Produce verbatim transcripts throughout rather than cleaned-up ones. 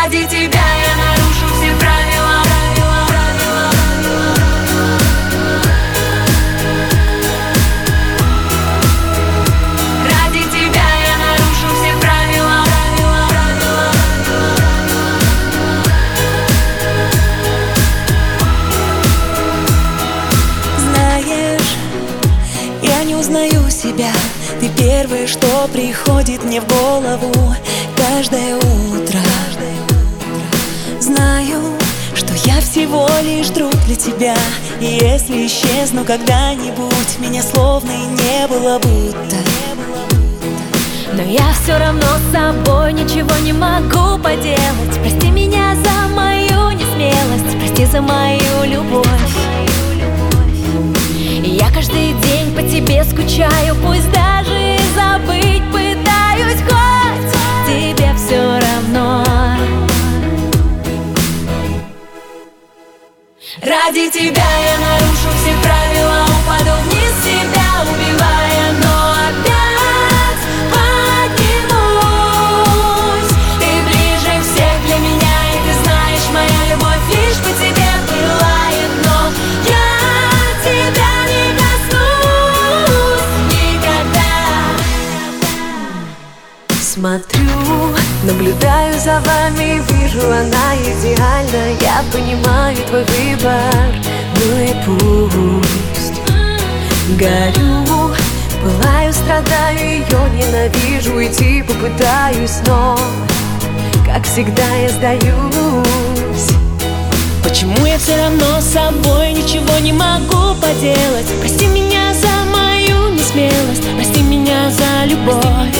Ради тебя я нарушу все правила. Ради тебя я нарушу все правила. Знаешь, я не узнаю себя. Ты первое, что приходит мне в голову каждое утро. Знаю, что я всего лишь друг для тебя. И если исчезну когда-нибудь, меня словно и не было будто. Но я все равно с собой ничего не могу поделать. Прости меня за мою несмелость, прости за мою любовь. Я каждый день по тебе скучаю, пусть даже и забыть пытаюсь, хоть тебе все равно. Ради тебя я нарушу все правила, упаду вниз себя убивая, но опять поднимусь. Ты ближе всех для меня, и ты знаешь, моя любовь лишь по тебе пылает, но я тебя не коснусь никогда. Смотрю, наблюдаю за вами, вижу, она идеальна. Я понимаю твой выбор, ну и пусть. Горю, пылаю, страдаю, ее ненавижу, уйти попытаюсь, но, как всегда, я сдаюсь. Почему я все равно с собой ничего не могу поделать? Прости меня за мою несмелость, прости меня за любовь.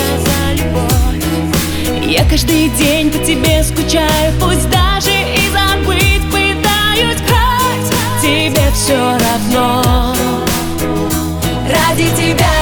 Я каждый день по тебе скучаю, пусть даже и забыть пытаюсь, хоть тебе все равно. Ради тебя